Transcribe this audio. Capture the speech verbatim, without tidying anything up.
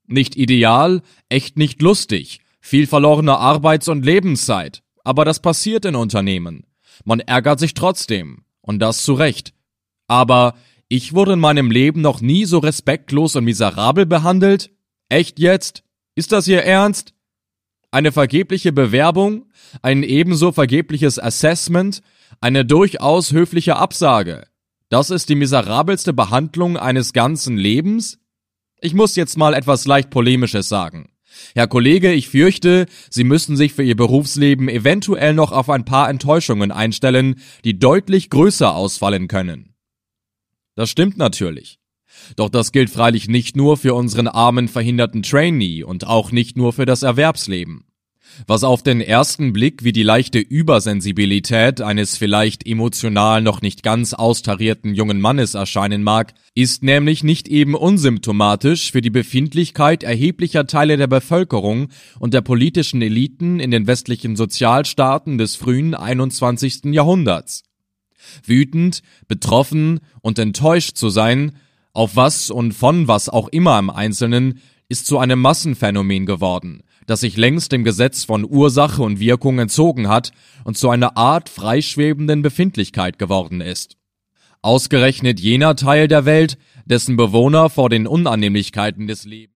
Nicht ideal, echt nicht lustig, viel verlorene Arbeits- und Lebenszeit. Aber das passiert in Unternehmen. Man ärgert sich trotzdem. Und das zu Recht. Aber ich wurde in meinem Leben noch nie so respektlos und miserabel behandelt? Echt jetzt? Ist das Ihr Ernst? Eine vergebliche Bewerbung? Ein ebenso vergebliches Assessment? Eine durchaus höfliche Absage? Das ist die miserabelste Behandlung eines ganzen Lebens? Ich muss jetzt mal etwas leicht Polemisches sagen. Herr Kollege, ich fürchte, Sie müssen sich für Ihr Berufsleben eventuell noch auf ein paar Enttäuschungen einstellen, die deutlich größer ausfallen können. Das stimmt natürlich. Doch das gilt freilich nicht nur für unseren armen verhinderten Trainee und auch nicht nur für das Erwerbsleben. Was auf den ersten Blick wie die leichte Übersensibilität eines vielleicht emotional noch nicht ganz austarierten jungen Mannes erscheinen mag, ist nämlich nicht eben unsymptomatisch für die Befindlichkeit erheblicher Teile der Bevölkerung und der politischen Eliten in den westlichen Sozialstaaten des frühen einundzwanzigsten Jahrhunderts. Wütend, betroffen und enttäuscht zu sein, auf was und von was auch immer im Einzelnen, ist zu einem Massenphänomen geworden, das sich längst dem Gesetz von Ursache und Wirkung entzogen hat und zu einer Art freischwebenden Befindlichkeit geworden ist. Ausgerechnet jener Teil der Welt, dessen Bewohner vor den Unannehmlichkeiten des Lebens